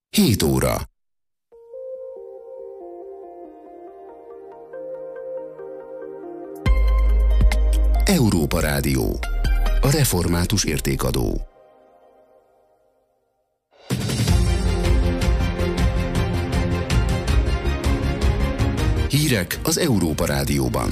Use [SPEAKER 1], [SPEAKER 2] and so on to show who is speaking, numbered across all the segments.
[SPEAKER 1] 7 óra. Európa Rádió. A református értékadó. Hírek az Európa Rádióban.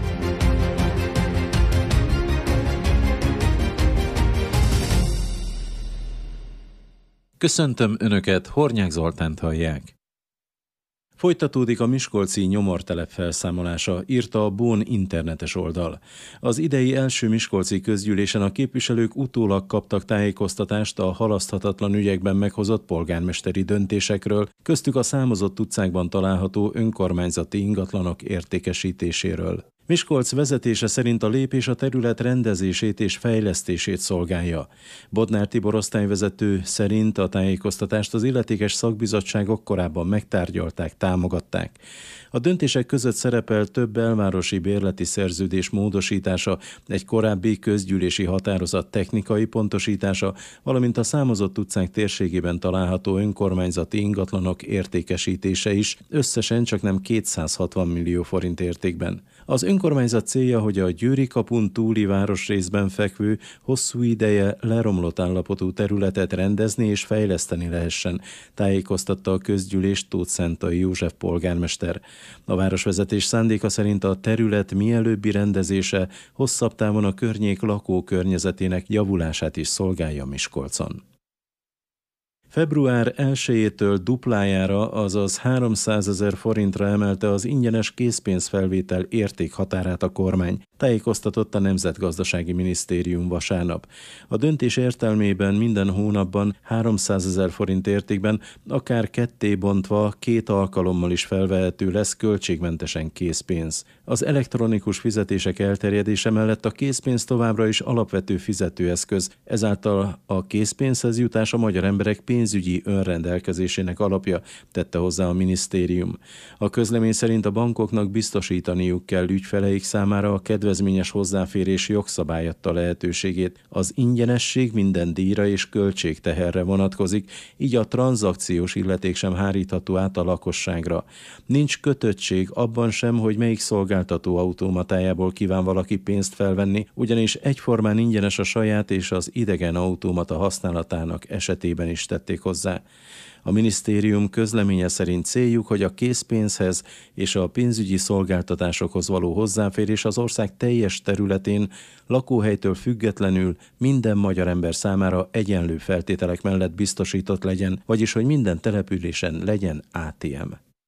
[SPEAKER 2] Köszöntöm Önöket, Hornyák Zoltánt hallják. Folytatódik a miskolci nyomortelep felszámolása, írta a BON internetes oldal. Az idei első miskolci közgyűlésen a képviselők utólag kaptak tájékoztatást a halaszthatatlan ügyekben meghozott polgármesteri döntésekről, köztük a számozott utcákban található önkormányzati ingatlanok értékesítéséről. Miskolc vezetése szerint a lépés a terület rendezését és fejlesztését szolgálja. Bodnár Tibor osztályvezető szerint a tájékoztatást az illetékes szakbizottságok korábban megtárgyalták, támogatták. A döntések között szerepel több belvárosi bérleti szerződés módosítása, egy korábbi közgyűlési határozat technikai pontosítása, valamint a számozott utcák térségében található önkormányzati ingatlanok értékesítése is, összesen csaknem 260 millió forint értékben. Az önkormányzat célja, hogy a Győri kapun túli városrészben fekvő, hosszú ideje leromlott állapotú területet rendezni és fejleszteni lehessen, tájékoztatta a közgyűlés Tóth Szentai József polgármester. A városvezetés szándéka szerint a terület mielőbbi rendezése hosszabb távon a környék lakókörnyezetének javulását is szolgálja Miskolcon. Február 1-től duplájára, azaz 300 000 forintra emelte az ingyenes készpénzfelvétel értékhatárát a kormány, tájékoztatott a Nemzetgazdasági Minisztérium vasárnap. A döntés értelmében minden hónapban 300 000 forint értékben, akár ketté bontva 2 alkalommal is felvehető lesz költségmentesen készpénz. Az elektronikus fizetések elterjedése mellett a készpénz továbbra is alapvető fizetőeszköz, ezáltal a készpénzhez jutás a magyar emberek pénzügyi önrendelkezésének alapja, tette hozzá a minisztérium. A közlemény szerint a bankoknak biztosítaniuk kell ügyfeleik számára a kedvezményes hozzáférés jogszabályadta lehetőségét. Az ingyenesség minden díjra és költségteherre vonatkozik, így a tranzakciós illeték sem hárítható át a lakosságra. Nincs kötöttség abban sem, hogy melyik szolgáltató automatájából kíván valaki pénzt felvenni, ugyanis egyformán ingyenes a saját és az idegen automata használatának esetében is tették hozzá. A minisztérium közleménye szerint céljuk, hogy a készpénzhez és a pénzügyi szolgáltatásokhoz való hozzáférés az ország teljes területén lakóhelytől függetlenül minden magyar ember számára egyenlő feltételek mellett biztosított legyen, vagyis hogy minden településen legyen ATM.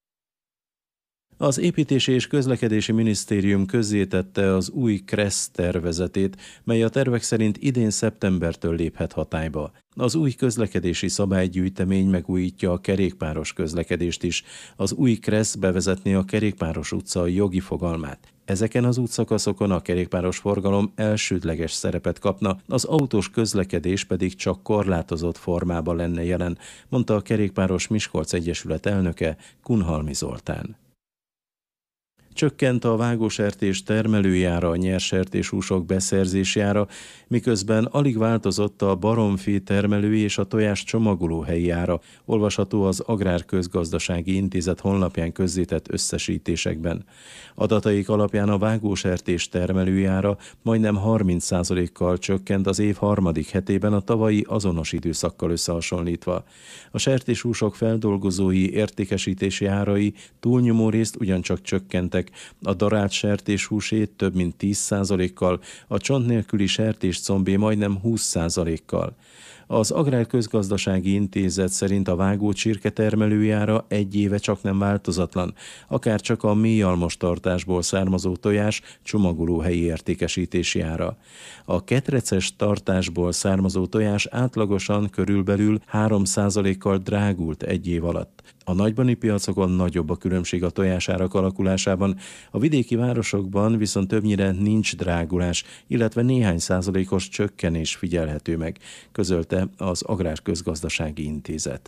[SPEAKER 2] Az Építési és Közlekedési Minisztérium közzétette az új KRESZ tervezetét, mely a tervek szerint idén szeptembertől léphet hatályba. Az új közlekedési szabálygyűjtemény megújítja a kerékpáros közlekedést is. Az új KRESZ bevezetné a kerékpáros utca jogi fogalmát. Ezeken az útszakaszokon a kerékpáros forgalom elsődleges szerepet kapna, az autós közlekedés pedig csak korlátozott formában lenne jelen, mondta a Kerékpáros Miskolc Egyesület elnöke, Kunhalmi Zoltán. Csökkent a vágósertés termelőjára, a nyersertéshúsok beszerzésára, miközben alig változott a baromfi termelői és a tojás csomagolóhelyi ára, olvasható az Agrárközgazdasági Intézet honlapján közzétett összesítésekben. Adataik alapján a vágósertés termelőjára majdnem 30%-kal csökkent az év harmadik hetében a tavalyi azonos időszakkal összehasonlítva. A sertéshúsok feldolgozói értékesítési árai túlnyomó részt ugyancsak csökkentek, a darált sertéshúsé több mint 10%-kal, a csont nélküli sertéscombé majdnem 20%-kal. Az Agrárközgazdasági Intézet szerint a vágó csirke termelőjára egy éve csak nem változatlan, akár csak a mélyalmos tartásból származó tojás csomagolóhelyi értékesítési ára. A ketreces tartásból származó tojás átlagosan körülbelül 3%-kal drágult egy év alatt. A nagybani piacokon nagyobb a különbség a tojásárak alakulásában, a vidéki városokban viszont többnyire nincs drágulás, illetve néhány százalékos csökkenés figyelhető meg, közölte az Agrárközgazdasági Intézet.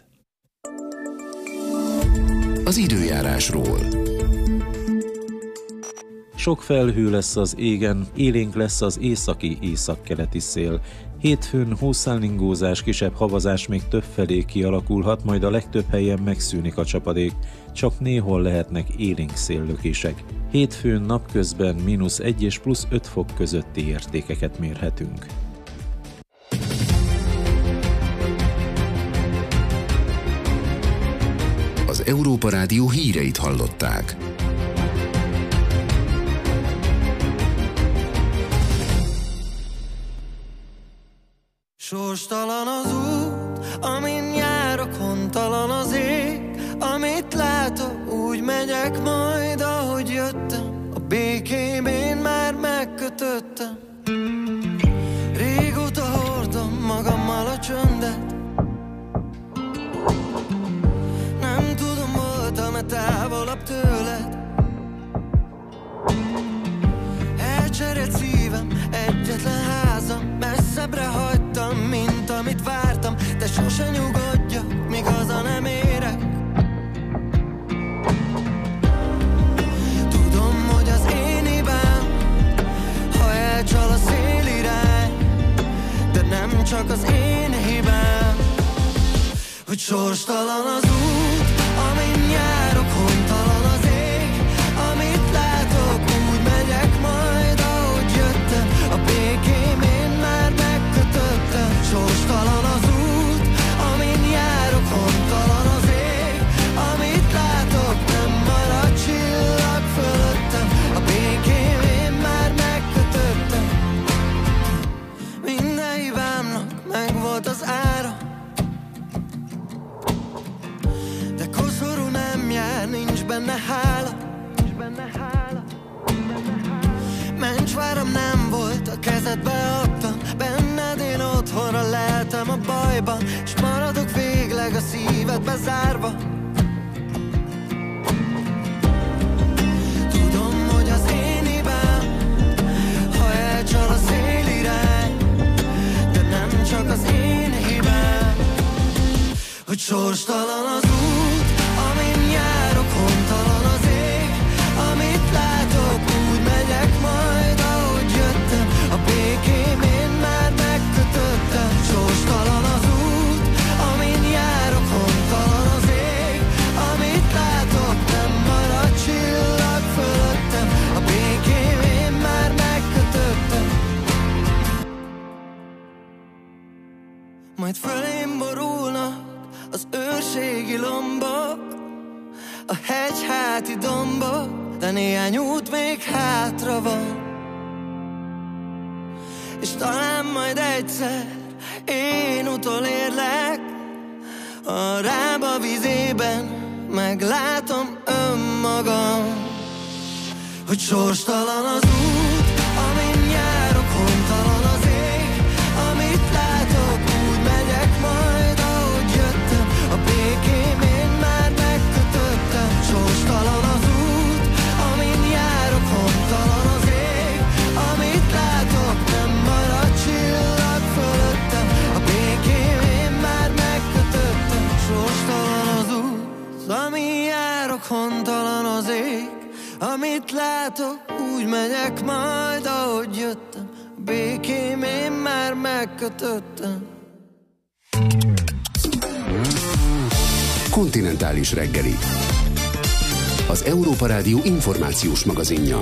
[SPEAKER 1] Az időjárásról.
[SPEAKER 2] Sok felhő lesz az égen, élénk lesz az északi-északkeleti szél. Hétfőn hószálingózás, kisebb havazás még többfelé kialakulhat, majd a legtöbb helyen megszűnik a csapadék, csak néhol lehetnek élénk széllökések. Hétfőn napközben -1 és +5 fok közötti értékeket mérhetünk.
[SPEAKER 1] Az Európa Rádió híreit hallották.
[SPEAKER 3] Sorstalan az út, amin járok, hontalan az ég, amit látok, úgy megyek majd, ahogy jöttem. A békém én már megkötöttem. Régóta hordom magammal a csöndet. Nem tudom, voltam-e távolabb tőled. Elcserélt szívem, egyetlen házam, messzebbre hagytam, mint amit vártam. De sose nyugodjak, míg haza nem érek. Tudom, hogy az én hibám, ha elcsal a szélirány, de nem csak az én hibám, hogy sorstalan az út, amin járok, hontalan az ég, amit látok, úgy megyek majd, ahogy jöttem. A békém én már megkötöttem. Sorstalan az út, amin járok, hontalan az ég, amit látok, nem marad csillag fölöttem. A békém én már megkötöttem. Minden hibámnak megvolt az ára, de koszorú nem jár, nincs benne hála. Mencsváram nem volt, a kezedbe adtam, benned én otthonra leltem a bajban, s maradok végleg a szívedbe zárva. Tudom, hogy az én hibám, ha elcsal a szélirány, de nem csak az én hibám, hogy sorstalan az út, amin járok, hontalan az ég, amit látok, úgy megyek majd, ahogy jöttem. A békém én már megkötöttem. Sorstalan az út, amin járok, hontalan az ég, amit látok, nem marad csillag fölöttem. A békém én már megkötöttem. Majd fölém borulnak az őrségi lombok, a hegyháti dombok, de néhány út még hátra van. És talán majd egyszer én utolérlek, a Rába vizében meglátom önmagam, hogy sorstalan az út, amin járok, hontalan az ég, amit látok, úgy megyek majd, ahogy jöttem. A békém én már megkötöttem. Sorstalan az út, amin járok, hontalan az ég, amit látok, nem marad csillag fölöttem. A békém én már megkötöttem. Sorstalan az út, amin járok, hontalan az ég, amit látok, úgy megyek majd, ahogy jöttem. A békém én már megkötöttem.
[SPEAKER 1] Kontinentális reggeli. Az Európa Rádió információs magazinja.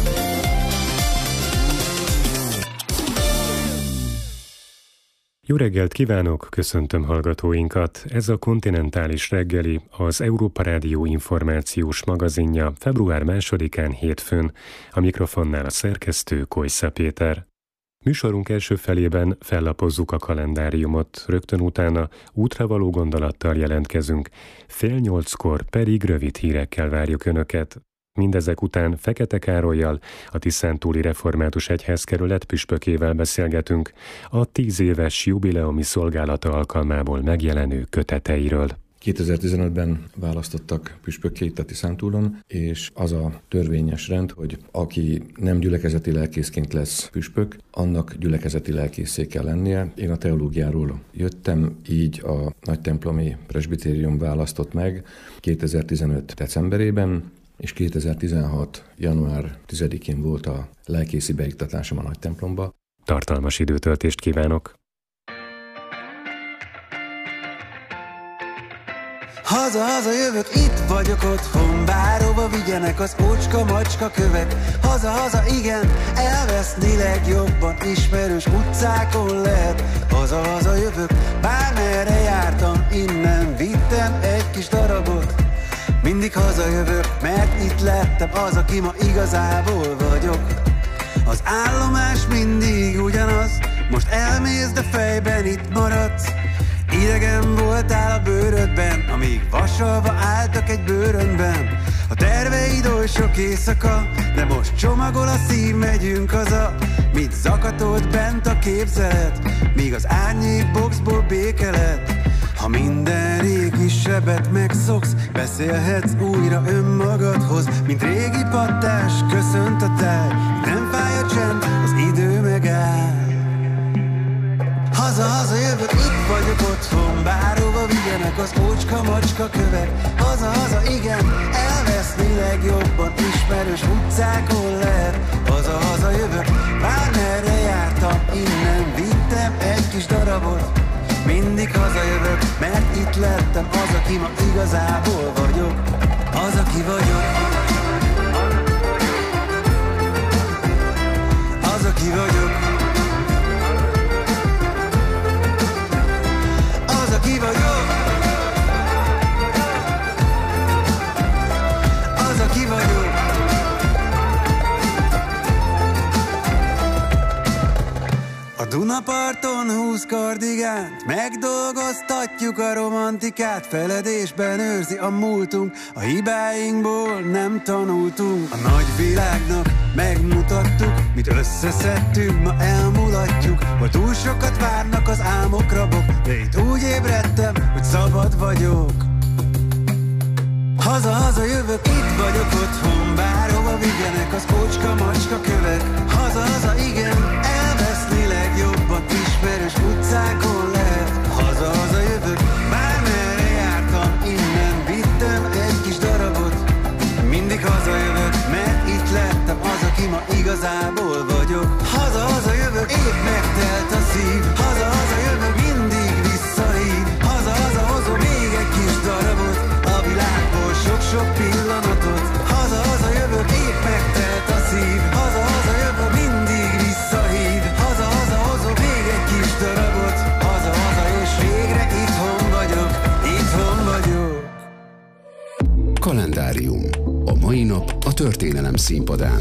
[SPEAKER 4] Jó reggelt kívánok, köszöntöm hallgatóinkat. Ez a Kontinentális reggeli, az Európa Rádió információs magazinja február 2-án hétfőn. A mikrofonnál a szerkesztő Kojsza Péter. Műsorunk első felében fellapozzuk a kalendáriumot, rögtön utána útravaló gondolattal jelentkezünk, 7:30 pedig rövid hírekkel várjuk Önöket. Mindezek után Fekete Károllyal, a Tiszántúli Református Egyházkerület püspökével beszélgetünk a 10 éves jubileumi szolgálata alkalmából megjelenő köteteiről.
[SPEAKER 5] 2015-ben választottak püspökké itt a Tiszántúlon, és az a törvényes rend, hogy aki nem gyülekezeti lelkészként lesz püspök, annak gyülekezeti lelkészé kell lennie. Én a teológiáról jöttem, így a nagytemplomi presbitérium választott meg 2015. decemberében, és 2016. január 10-én volt a lelkészi beiktatásom a nagy templomba.
[SPEAKER 4] Tartalmas időtöltést kívánok!
[SPEAKER 3] Haza-haza jövök, itt vagyok otthon, bárhova vigyenek az ocska-macska kövek. Haza-haza, igen, elveszni legjobban ismerős utcákon lehet. Haza-haza jövök, bármerre jártam, innen vittem egy kis darabot. Mindig hazajövök, mert itt lettem az, aki ma igazából vagyok. Az állomás mindig ugyanaz, most elmész, de fejben itt maradsz. Idegen voltál a bőrödben, amíg vasalva álltak egy bőrönben. A terveid oly sok éjszaka, de most csomagol a szív, megyünk haza. Mit zakatolt bent a képzelet, míg az árnyék boxból béke lett. Ha minden régi sebet megszoksz, beszélhetsz újra önmagadhoz. Mint régi pattás, köszönt a táj, nem fáj a csend, az idő megáll. Haza-haza jövök, itt vagyok otthon, bárhova vigyenek az ocska-macska kövek. Haza-haza, igen, elveszni legjobban ismerős utcákon lehet. Haza-haza jövök, bármerre jártam, innen vittem egy kis darabot. Mindig hazajövök, mert itt lettem az, aki ma igazából vagyok. Az, aki vagyok. Az, aki vagyok. Aki vagyok. Az, aki vagyok. A Dunaparton 20 kardigánt, megdolgoztatjuk a romantikát. Feledésben őrzi a múltunk, a hibáinkból nem tanultunk. A nagyvilágnak megmutattuk, mit összeszedtünk, ma elmulatjuk. Hol túl sokat várnak az álmok rabok, de itt úgy ébredtem, hogy szabad vagyok. Haza-haza jövök, itt vagyok otthon, bárhova vigyenek az ocska-macska kövek. Haza-haza, igen, elveszni legjobban ismerős utcákon lehet. Haza-haza jövök, bármerre jártam, innen vittem egy kis darabot. Mindig hazajövök, mert itt lettem az, aki ma igazából vagyok. Haza-haza jövök, épp megtelt a szív. Haza-haza jövök, mindig visszahív. Haza-haza hozom még egy kis darabot, a világból sok-sok pillanatot. Haza-haza jövök, épp megtelt a szív. Haza-haza jövök, mindig visszahív. Haza-haza hozom még egy kis darabot. Haza-haza és végre itthon vagyok. Itthon vagyok.
[SPEAKER 1] Kalendárium. A mai nap a történelem színpadán.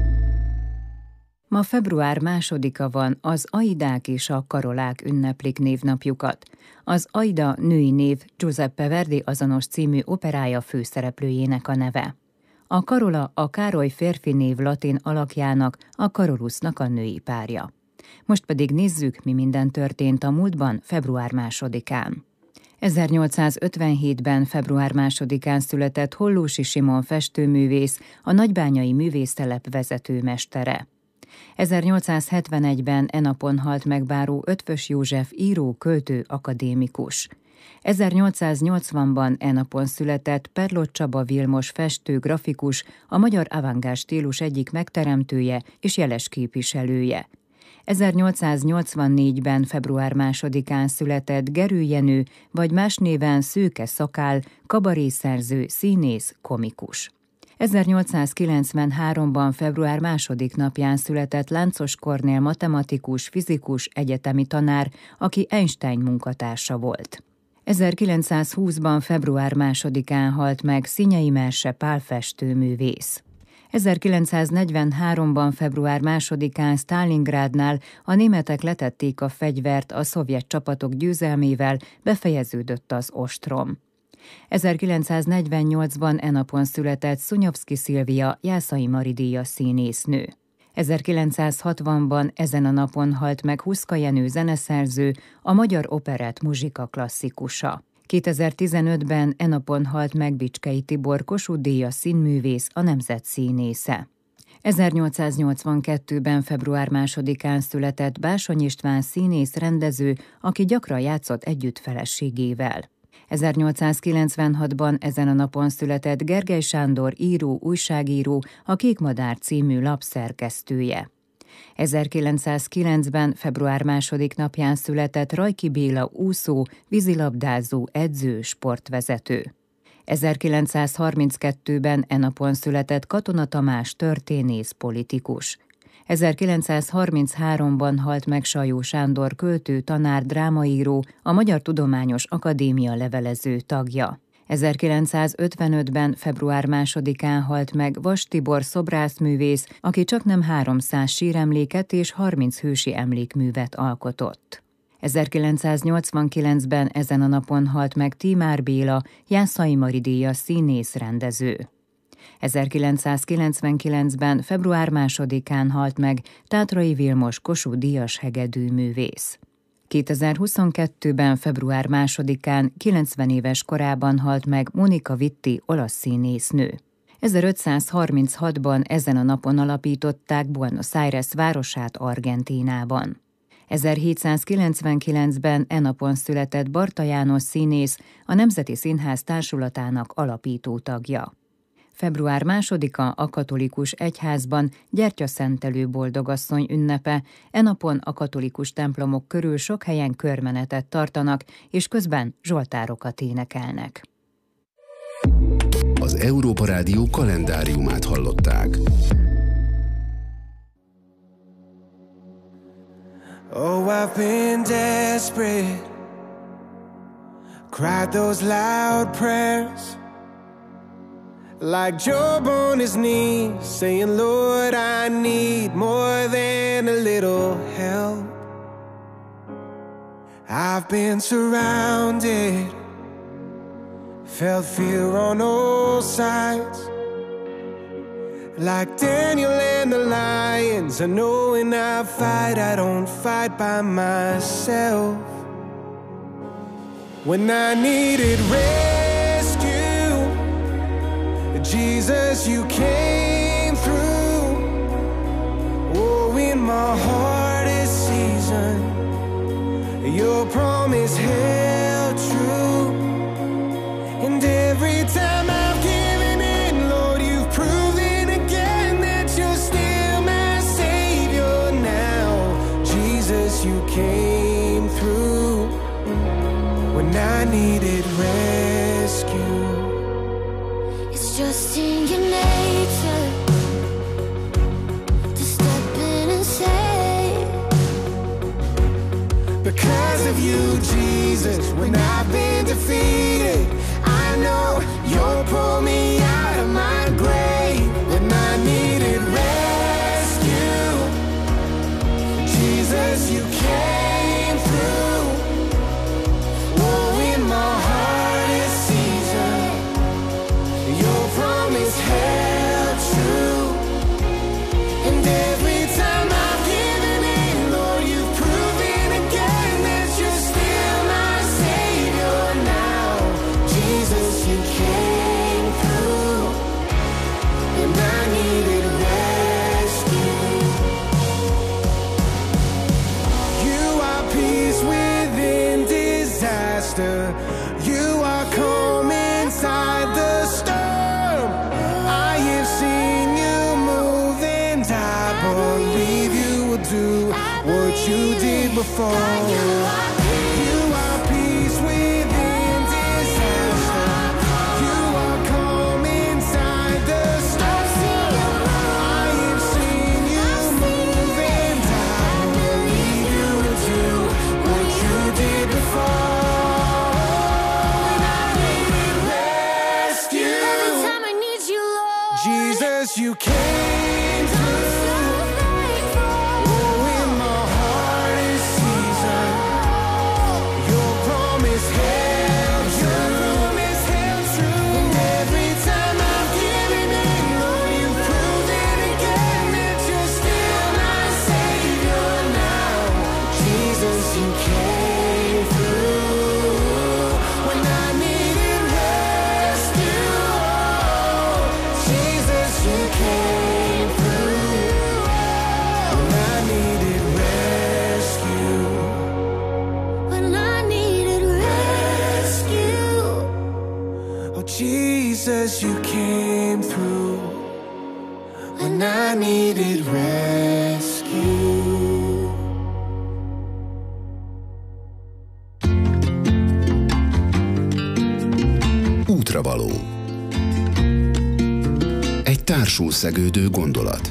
[SPEAKER 6] Ma február 2-a van, az Aidák és a Karolák ünneplik névnapjukat. Az Aida női név Giuseppe Verdi azonos című operája főszereplőjének a neve. A Karola a Károly férfi név latin alakjának, a Karolusnak a női párja. Most pedig nézzük, mi minden történt a múltban február 2-án. 1857-ben február 2-án született Hollósy Simon festőművész, a nagybányai művésztelep vezetőmestere. 1871-ben e napon halt meg báró Eötvös József író, költő, akadémikus. 1880-ban e napon született Perlott Csaba Vilmos festő, grafikus, a magyar avantgárd stílus egyik megteremtője és jeles képviselője. 1884-ben február 2-án született Gerő Jenő, vagy más néven Szőke Szakál, kabarészerző, színész, komikus. 1893-ban február 2. napján született Láncos Kornél matematikus, fizikus, egyetemi tanár, aki Einstein munkatársa volt. 1920-ban február 2-án halt meg Szinyei Merse Pál festőművész. 1943-ban február 2-án Sztálingrádnál a németek letették a fegyvert, a szovjet csapatok győzelmével befejeződött az ostrom. 1948-ban e napon született Szunyovszky Szilvia, Jászai Mari-díjas színésznő. 1960-ban ezen a napon halt meg Huszka Jenő zeneszerző, a magyar operett muzsika klasszikusa. 2015-ben e napon halt meg Bicskei Tibor, Kossuth-díjas színművész, a nemzet színésze. 1882-ben február 2-án született Básony István színész, rendező, aki gyakran játszott együtt feleségével. 1896-ban ezen a napon született Gergely Sándor író, újságíró, a Kékmadár című lap szerkesztője. 1909-ben február 2. napján született Rajki Béla úszó, vízilabdázó, edző, sportvezető. 1932-ben e napon született Katona Tamás történész, politikus. 1933-ban halt meg Sajó Sándor költő, tanár, drámaíró, a Magyar Tudományos Akadémia levelező tagja. 1955-ben február 2-án halt meg Vas Tibor szobrászművész, aki csaknem 300 síremléket és 30 hősi emlékművet alkotott. 1989-ben ezen a napon halt meg Tímár Béla, Jászai Mari díjas színész, rendező. 1999-ben február 2-án halt meg Tátrai Vilmos Kossuth díjas hegedűművész. 2022-ben február 2-án 90 éves korában halt meg Monica Vitti, olasz színésznő. 1536-ban ezen a napon alapították Buenos Aires városát Argentínában. 1799-ben e napon született Barta János színész, a Nemzeti Színház társulatának alapító tagja. Február 2-a a katolikus egyházban gyertyaszentelő boldogasszony ünnepe, e napon a katolikus templomok körül sok helyen körmenetet tartanak, és közben zsoltárokat énekelnek.
[SPEAKER 1] Az Európa Rádió kalendáriumát hallották.
[SPEAKER 3] Oh, I've been desperate, cried those loud prayers, like Job on his knees, saying, Lord, I need more than a little help. I've been surrounded, felt fear on all sides, like Daniel and the lions. I know when I fight, I don't fight by myself. When I needed rescue, Jesus, you came through. Oh, in my hardest season, your promise held true. And every time I've given in, Lord, you've proven again that you're still my Savior now. Jesus, you came through when I needed rescue.
[SPEAKER 7] It's just in your nature to step in and save.
[SPEAKER 3] Because of you, Jesus, when I've been defeated, I know you'll pull me out of my grave. When I needed rescue, Jesus, you came through. Oh, in my hardest season, your promise held true. And every time I've given in, Lord, you've proven again that you're still my Savior now. Jesus, you came through, and I needed rescue. You are peace within disaster. You are calm inside the storm. I have seen you move, and I believe you will do what you did before. You are peace within disaster. You are calm inside the storm. I have seen you move, and I believe you will do what you did before. When I needed rescue,
[SPEAKER 7] Every time I need you, Lord,
[SPEAKER 3] Jesus, you came through. Oh, in my hardest season, you came through when I needed rescue.
[SPEAKER 1] Útravaló. Egy társul szegődő gondolat.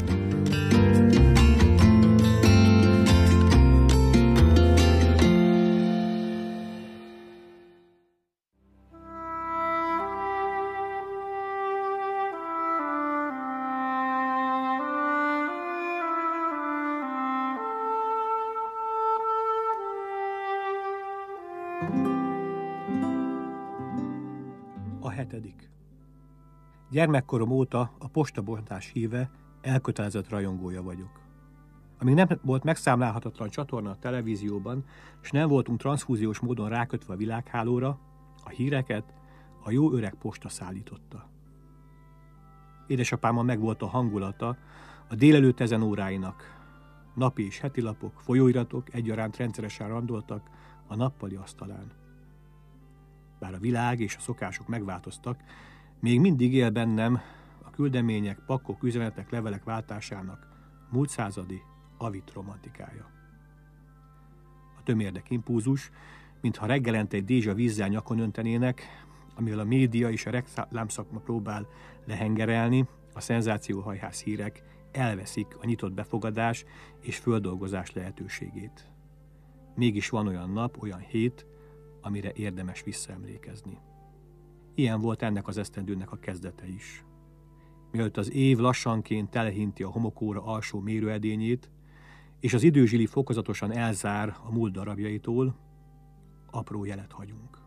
[SPEAKER 8] A 7. Gyermekkorom óta a postabontás híve, elkötelezett rajongója vagyok. Amíg nem volt megszámlálhatatlan csatorna a televízióban, és nem voltunk transzfúziós módon rákötve a világhálóra, a híreket a jó öreg posta szállította. Édesapámmal megvolt a hangulata a délelőtt ezen óráinak. Napi és heti lapok, folyóiratok egyaránt rendszeresen randoltak a nappali asztalán. Bár a világ és a szokások megváltoztak, még mindig él bennem a küldemények, pakkok, üzenetek, levelek váltásának múlt századi avit romantikája. A tömérdek impulzus, mintha reggelente egy dézsa vízzel nyakon öntenének, amivel a média és a reklámszakma próbál lehengerelni, a szenzációhajhász hírek elveszik a nyitott befogadás és földolgozás lehetőségét. Mégis van olyan nap, olyan hét, amire érdemes visszaemlékezni. Ilyen volt ennek az esztendőnek a kezdete is. Mielőtt az év lassanként telehinti a homokóra alsó mérőedényét, és az időzsili fokozatosan elzár a múlt darabjaitól, apró jelet hagyunk.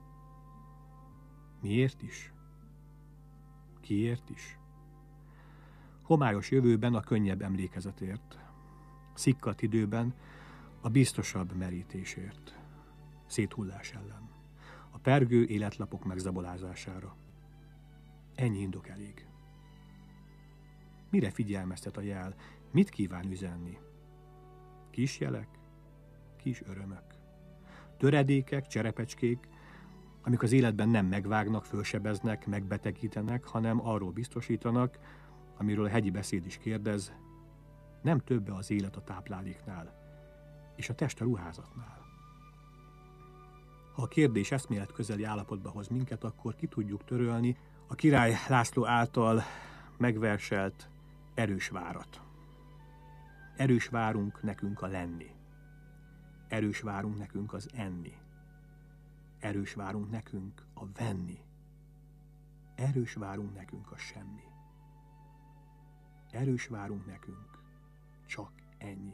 [SPEAKER 8] Miért is? Kiért is? Homályos jövőben a könnyebb emlékezetért, szikkadt időben a biztosabb merítésért, széthullás ellen, a pergő életlapok megzabolázására. Ennyi indok elég. Mire figyelmeztet a jel? Mit kíván üzenni? Kis jelek, kis örömök. Töredékek, cserepecskék, amik az életben nem megvágnak, fölsebeznek, megbetegítenek, hanem arról biztosítanak, amiről a hegyi beszéd is kérdez, nem többe az élet a tápláléknál, és a test a ruházatnál. Ha a kérdés eszmélet közeli állapotba hoz minket, akkor ki tudjuk törölni a Király László által megverselt erős várat. Erős várunk nekünk a lenni. Erős várunk nekünk az enni. Erős várunk nekünk a venni. Erős várunk nekünk a semmi. Erős várunk nekünk csak ennyi.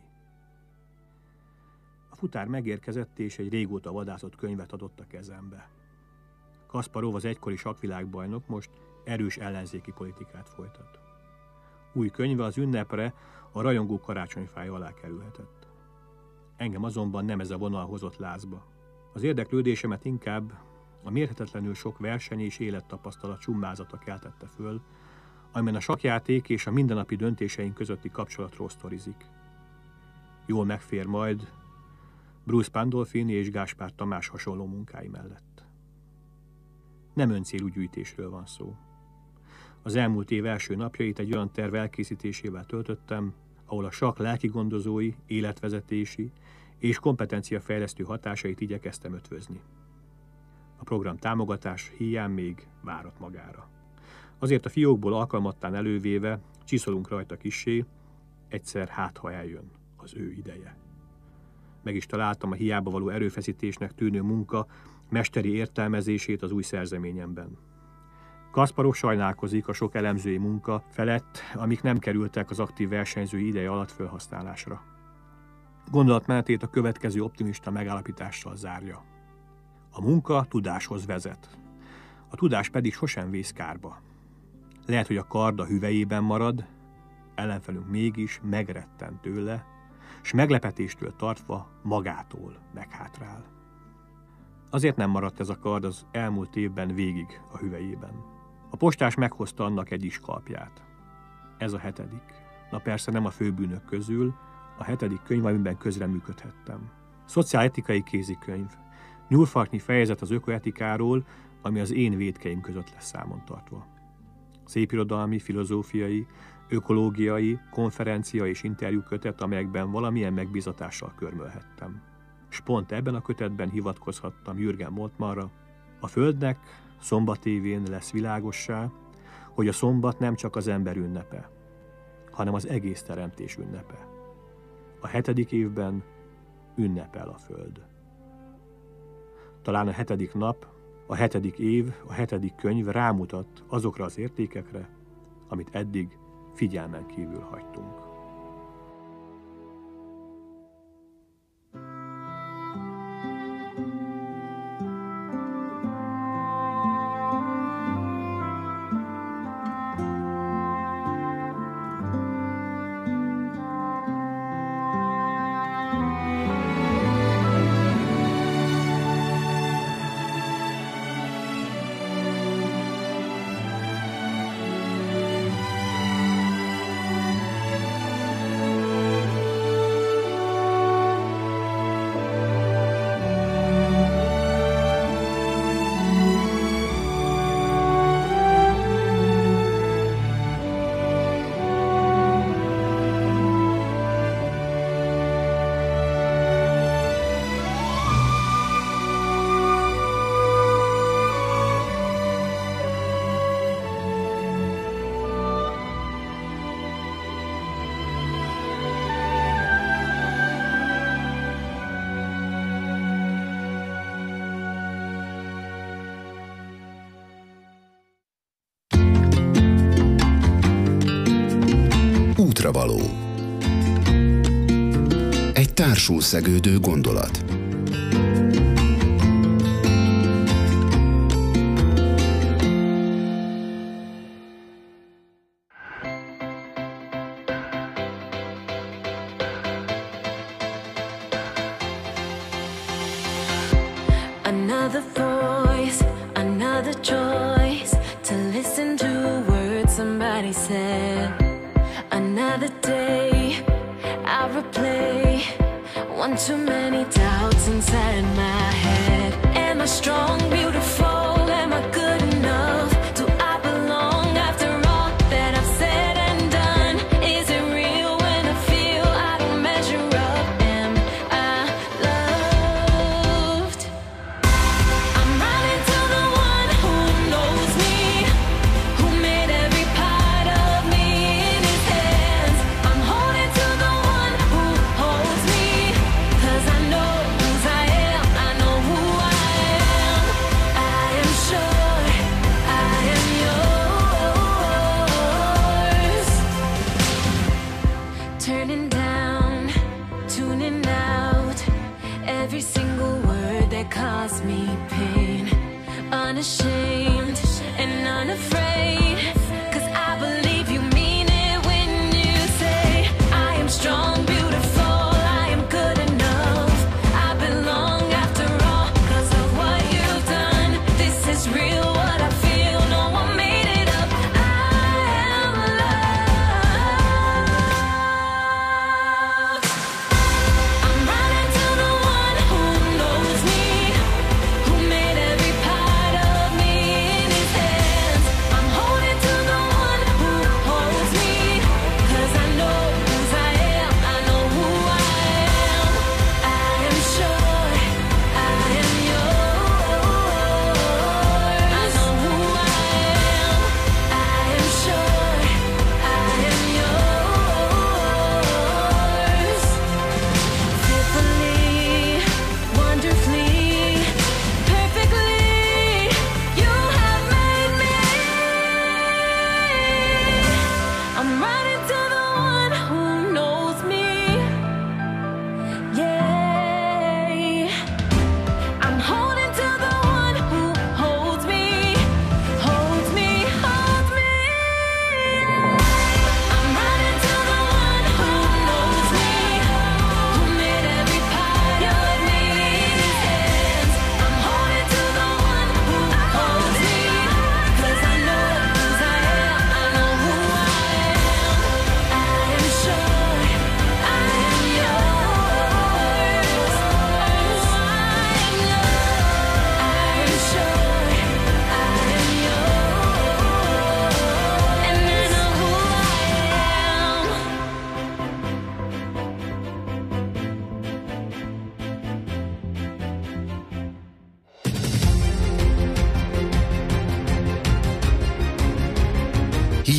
[SPEAKER 8] A futár megérkezett, és egy régóta vadászott könyvet adott a kezembe. Kasparov, az egykori sakkvilágbajnok, most erős ellenzéki politikát folytat. Új könyve az ünnepre a rajongó karácsonyfája alá kerülhetett. Engem azonban nem ez a vonal hozott lázba. Az érdeklődésemet inkább a mérhetetlenül sok verseny és élettapasztalat summázata keltette föl, amiben a sakkjáték és a mindennapi döntéseink közötti kapcsolatról sztorizik. Jól megfér majd Bruce Pandolfini és Gáspár Tamás hasonló munkái mellett. Nem öncélú gyűjtésről van szó. Az elmúlt év első napjait egy olyan terv elkészítésével töltöttem, ahol a sakk lelkigondozói, életvezetési és kompetenciafejlesztő hatásait igyekeztem ötvözni. A program támogatás hiány még várat magára. Azért a fiókból alkalmattán elővéve csiszolunk rajta kissé, egyszer hát ha eljön az ő ideje. Meg is találtam a hiába való erőfeszítésnek tűnő munka mesteri értelmezését az új szerzeményemben. Kasparov sajnálkozik a sok elemzői munka felett, amik nem kerültek az aktív versenyzői ideje alatt felhasználásra. Gondolatmenetét a következő optimista megállapítással zárja. A munka tudáshoz vezet. A tudás pedig sosem vész kárba. Lehet, hogy a kard a hüvelyében marad, ellenfelünk mégis megretten tőle, s meglepetéstől tartva magától meghátrál. Azért nem maradt ez a kard az elmúlt évben végig a hüvelyében. A postás meghozta annak egy iskalpját. Ez a 7. Na persze nem a főbűnök közül, a 7. könyv, amiben közreműködhettem. Szociáletikai kézikönyv. Nyúlfarknyi fejezet az ökoetikáról, ami az én vétkeim között lesz számon tartva. szépirodalmi, filozófiai, ökológiai, konferencia és interjúkötet, amelyekben valamilyen megbízatással körmölhettem. S pont ebben a kötetben hivatkozhattam Jürgen Moltmannra: a Földnek szombatévén lesz világossá, hogy a szombat nem csak az ember ünnepe, hanem az egész teremtés ünnepe. A 7. évben ünnepel a Föld. Talán a 7. nap, a 7. év, a 7. könyv rámutat azokra az értékekre, amit eddig figyelmen kívül hagytunk.
[SPEAKER 1] Útravaló. Egy társul szegődő gondolat.
[SPEAKER 9] Another voice, another choice to listen to words somebody said. Another day, I replay one too many doubts inside my head. Am I strong, beautiful? Am I good enough? Do I belong after all that I've said and done? Is it real when I feel I don't measure up? Am I loved? I'm running to the one who knows me, who made every part of me in his hands. I'm holding to the one who holds me, 'cause I know whose I am, I know who I am. I am sure I am yours. Turning down, tuning out every single word that caused me pain. Unashamed and unafraid, 'cause I believe you mean it when you say I am strong, beautiful, I am good enough. I belong after all 'cause of what you've done. This is real, what I feel, no one made it up. I am loved. I'm running to the one who knows me, who made every part of me in his hands. I'm holding to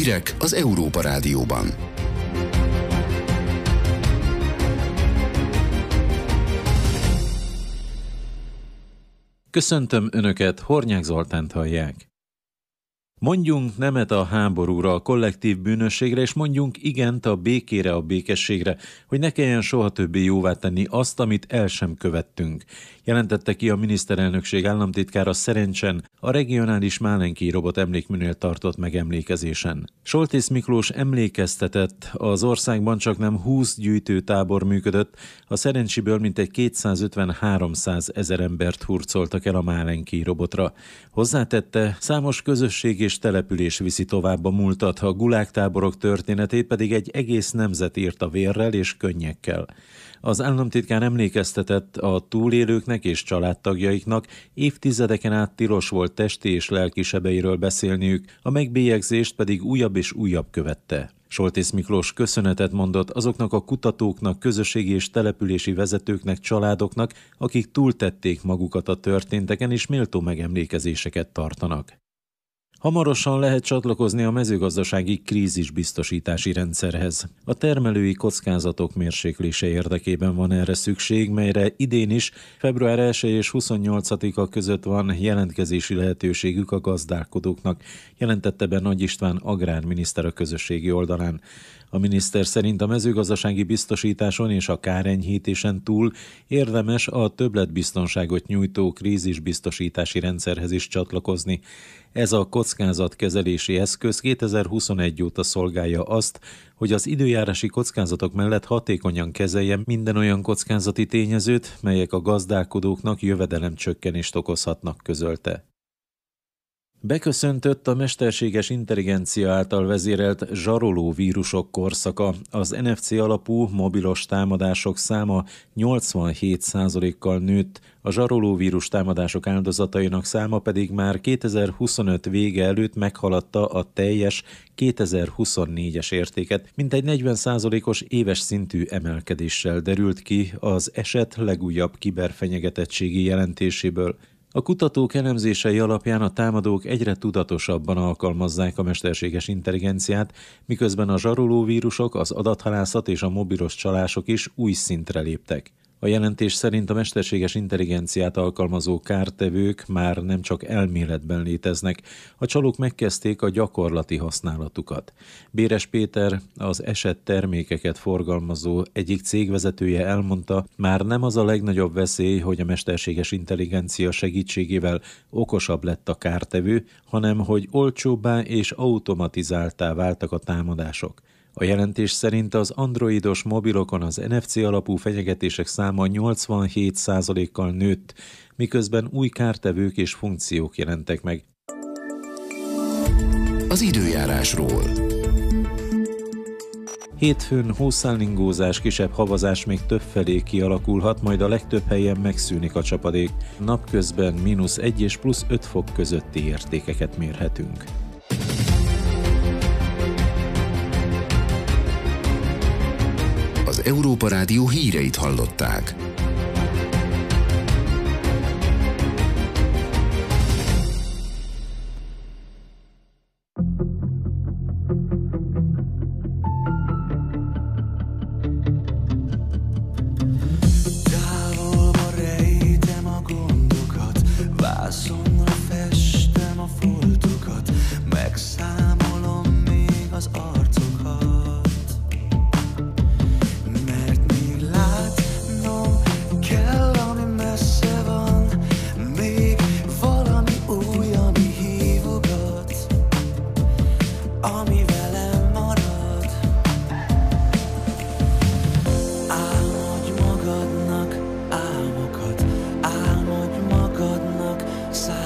[SPEAKER 1] Hírek az Európa Rádióban.
[SPEAKER 2] Köszöntöm Önöket, Hornyák Zoltánt hallják. Mondjunk nemet a háborúra, a kollektív bűnösségre, és mondjunk igent a békére, a békességre, hogy ne kelljen soha többé jóvá tenni azt, amit el sem követtünk. Jelentette ki a miniszterelnökség államtitkára Szerencsen a regionális Málenki robot emlékműnél tartott megemlékezésen. Soltész Miklós emlékeztetett, az országban csaknem 20 gyűjtőtábor működött, a Szerencsiből mintegy 250-300 ezer embert hurcoltak el a Málenki robotra. Hozzátette, számos közösség és település viszi tovább a múltat, a gulágtáborok történetét pedig egy egész nemzet írta vérrel és könnyekkel. Az államtitkár emlékeztetett, a túlélőknek és családtagjaiknak évtizedeken át tilos volt testi és lelki sebeiről beszélniük, a megbélyegzést pedig újabb és újabb követte. Soltész Miklós köszönetet mondott azoknak a kutatóknak, közösségi és települési vezetőknek, családoknak, akik túltették magukat a történteken és méltó megemlékezéseket tartanak. Hamarosan lehet csatlakozni a mezőgazdasági krízisbiztosítási rendszerhez. A termelői kockázatok mérséklése érdekében van erre szükség, melyre idén is február 1 és 28-a között van jelentkezési lehetőségük a gazdálkodóknak, jelentette be Nagy István agrárminiszter a közösségi oldalán. A miniszter szerint a mezőgazdasági biztosításon és a kárenyhítésen túl érdemes a többletbiztonságot nyújtó krízisbiztosítási rendszerhez is csatlakozni. Ez a kockázatkezelési eszköz 2021 óta szolgálja azt, hogy az időjárási kockázatok mellett hatékonyan kezeljen minden olyan kockázati tényezőt, melyek a gazdálkodóknak jövedelemcsökkenést okozhatnak, közölte. Beköszöntött a mesterséges intelligencia által vezérelt zsaroló vírusok korszaka. Az NFC alapú mobilos támadások száma 87%-kal nőtt, a zsaroló vírus támadások áldozatainak száma pedig már 2025 vége előtt meghaladta a teljes 2024-es értéket, mintegy 40%-os éves szintű emelkedéssel derült ki az eset legújabb kiberfenyegetettségi jelentéséből. A kutatók elemzései alapján a támadók egyre tudatosabban alkalmazzák a mesterséges intelligenciát, miközben a zsarolóvírusok, az adathalászat és a mobilos csalások is új szintre léptek. A jelentés szerint a mesterséges intelligenciát alkalmazó kártevők már nem csak elméletben léteznek, a csalók megkezdték a gyakorlati használatukat. Béres Péter, az eset termékeket forgalmazó egyik cégvezetője elmondta, már nem az a legnagyobb veszély, hogy a mesterséges intelligencia segítségével okosabb lett a kártevő, hanem hogy olcsóbbá és automatizáltá váltak a támadások. A jelentés szerint az androidos mobilokon az NFC alapú fenyegetések száma 87%-kal nőtt, miközben új kártevők és funkciók jelentek meg.
[SPEAKER 1] Az időjárásról.
[SPEAKER 2] Hétfőn hószállingózás, kisebb havazás még többfelé kialakulhat, majd a legtöbb helyen megszűnik a csapadék. Napközben -1 és +5 fok közötti értékeket mérhetünk.
[SPEAKER 1] Az Európa Rádió híreit hallották.
[SPEAKER 3] Távolba rejtem a gondokat, vászonra festem a foltokat, megszámolom még az arcokat. Mert még látnom kell, ami messze van, még valami új, ami hívogat, ami velem marad. Álmodj magadnak álmokat, álmodj magadnak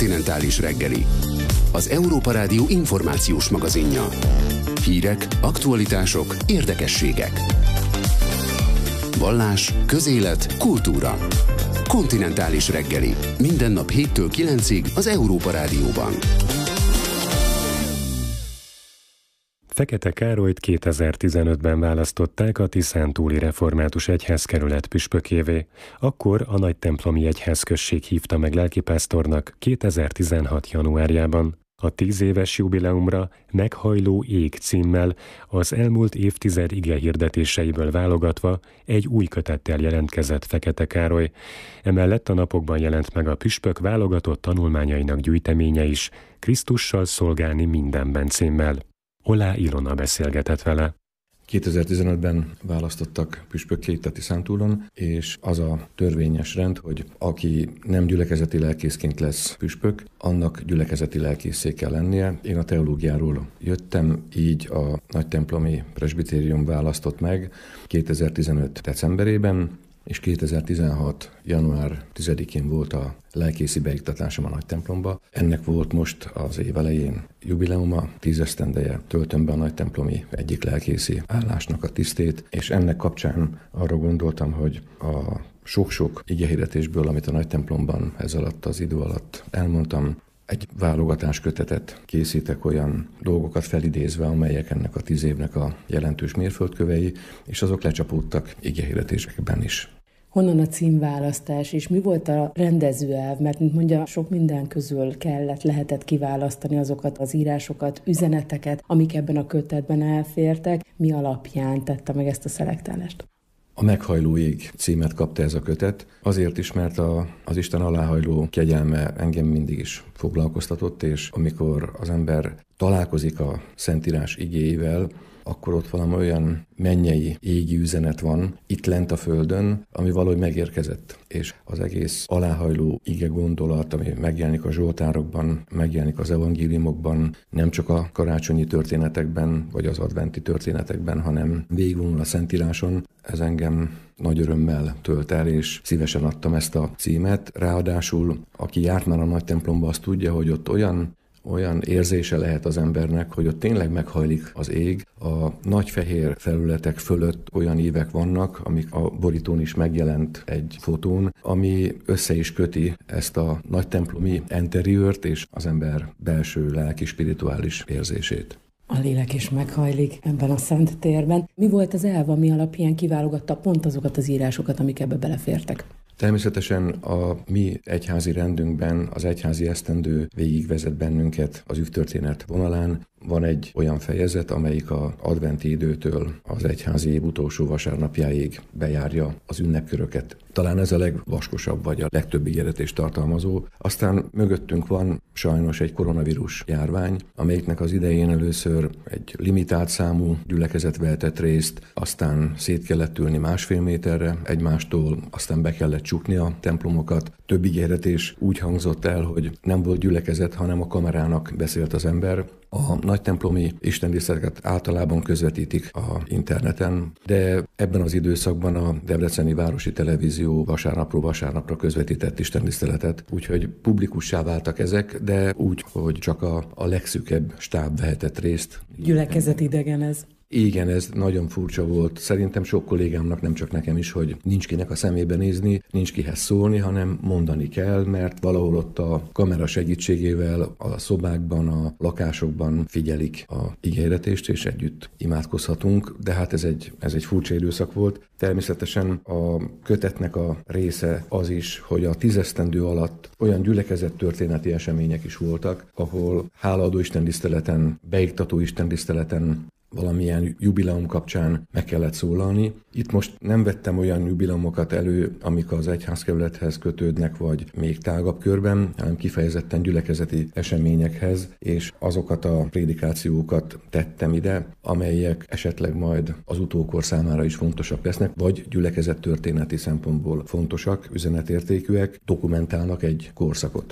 [SPEAKER 1] Kontinentális reggeli, az Európa Rádió információs magazinja. Hírek, aktualitások, érdekességek. Vallás, közélet, kultúra. Kontinentális reggeli. Minden nap 7-től 9-ig az Európa Rádióban.
[SPEAKER 4] Fekete Károlyt 2015-ben választották a Tiszántúli Református Egyházkerület püspökévé. Akkor a Nagytemplomi Egyházközség hívta meg lelkipásztornak 2016. januárjában. A 10 éves jubileumra Meghajló ég címmel az elmúlt évtized igehirdetéseiből válogatva egy új kötettel jelentkezett Fekete Károly. Emellett a napokban jelent meg a püspök válogatott tanulmányainak gyűjteménye is, Krisztussal szolgálni mindenben címmel. Olá Ilona beszélgetett vele.
[SPEAKER 5] 2015-ben választottak püspökké itt a Tiszántúlon, és az a törvényes rend, hogy aki nem gyülekezeti lelkészként lesz püspök, annak gyülekezeti lelkészé kell lennie. Én a teológiáról jöttem, így a Nagytemplomi Presbitérium választott meg 2015. decemberében, és 2016. január 10-én volt a lelkészi beiktatásom a Nagytemplomba. Ennek volt most az év elején jubileuma, 10 esztendeje töltöm be a Nagytemplomi egyik lelkészi állásnak a tisztét, és ennek kapcsán arra gondoltam, hogy a sok-sok igehirdetésből, amit a Nagytemplomban ez alatt az idő alatt elmondtam, egy válogatáskötetet készítek, olyan dolgokat felidézve, amelyek ennek a 10 évnek a jelentős mérföldkövei, és azok lecsapódtak igehirdetésekben is.
[SPEAKER 10] Honnan a címválasztás, és mi volt a rendezőelv? Mert, mint mondja, sok minden közül lehetett kiválasztani azokat az írásokat, üzeneteket, amik ebben a kötetben elfértek. Mi alapján tette meg ezt a szelektálást?
[SPEAKER 5] A Meghajló ég címet kapta ez a kötet, azért is, mert az Isten aláhajló kegyelme engem mindig is foglalkoztatott, és amikor az ember találkozik a Szentírás igéivel, akkor ott valami olyan mennyei égi üzenet van itt lent a földön, ami valahogy megérkezett. És az egész aláhajló ige gondolat, ami megjelenik a zsoltárokban, megjelenik az evangéliumokban, nem csak a karácsonyi történetekben, vagy az adventi történetekben, hanem végigvonul a Szentíráson, ez engem nagy örömmel tölt el, és szívesen adtam ezt a címet. Ráadásul, aki járt már a Nagytemplomba, azt tudja, hogy ott olyan érzése lehet az embernek, hogy ott tényleg meghajlik az ég. A nagy fehér felületek fölött olyan ívek vannak, amik a borítón is megjelent egy fotón, ami össze is köti ezt a nagytemplomi interiőrt és az ember belső lelki spirituális érzését.
[SPEAKER 10] A lélek is meghajlik ebben a szent térben. Mi volt az elv, ami alapján kiválogatta pont azokat az írásokat, amik ebbe belefértek?
[SPEAKER 5] Természetesen a mi egyházi rendünkben az egyházi esztendő végigvezet bennünket az üvtörténet vonalán. Van egy olyan fejezet, amelyik az adventi időtől az egyházi év utolsó vasárnapjáig bejárja az ünnepköröket. Talán ez a legvaskosabb, vagy a legtöbb ígéretést tartalmazó. Aztán mögöttünk van sajnos egy koronavírus járvány, amelyiknek az idején először egy limitált számú gyülekezet vehetett részt, aztán szét kellett ülni 1,5 méterre egymástól, aztán be kellett csukni a templomokat. Több ígéretés úgy hangzott el, hogy nem volt gyülekezet, hanem a kamerának beszélt az ember. A nagytemplomi istentiszteleteket általában közvetítik a interneten, de ebben az időszakban a Debreceni Városi Televízió vasárnapról vasárnapra közvetített istentiszteletet, úgyhogy publikussá váltak ezek, de úgy, hogy csak a legszűkebb stáb vehetett részt.
[SPEAKER 10] Gyülekezet idegen ez.
[SPEAKER 5] Igen, ez nagyon furcsa volt. Szerintem sok kollégámnak, nem csak nekem is, hogy nincs kinek a szemébe nézni, nincs kihez szólni, hanem mondani kell, mert valahol ott a kamera segítségével a szobákban, a lakásokban figyelik a ígéretést, és együtt imádkozhatunk, de hát ez egy furcsa időszak volt. Természetesen a kötetnek a része az is, hogy a 10 esztendő alatt olyan gyülekezet történeti események is voltak, ahol hálaadó istentiszteleten, beiktató istentiszteleten, valamilyen jubileum kapcsán meg kellett szólalni. Itt most nem vettem olyan jubileumokat elő, amik az egyházkerülethez kötődnek, vagy még tágabb körben, hanem kifejezetten gyülekezeti eseményekhez, és azokat a prédikációkat tettem ide, amelyek esetleg majd az utókor számára is fontosak lesznek, vagy gyülekezet történeti szempontból fontosak, üzenetértékűek, dokumentálnak egy korszakot.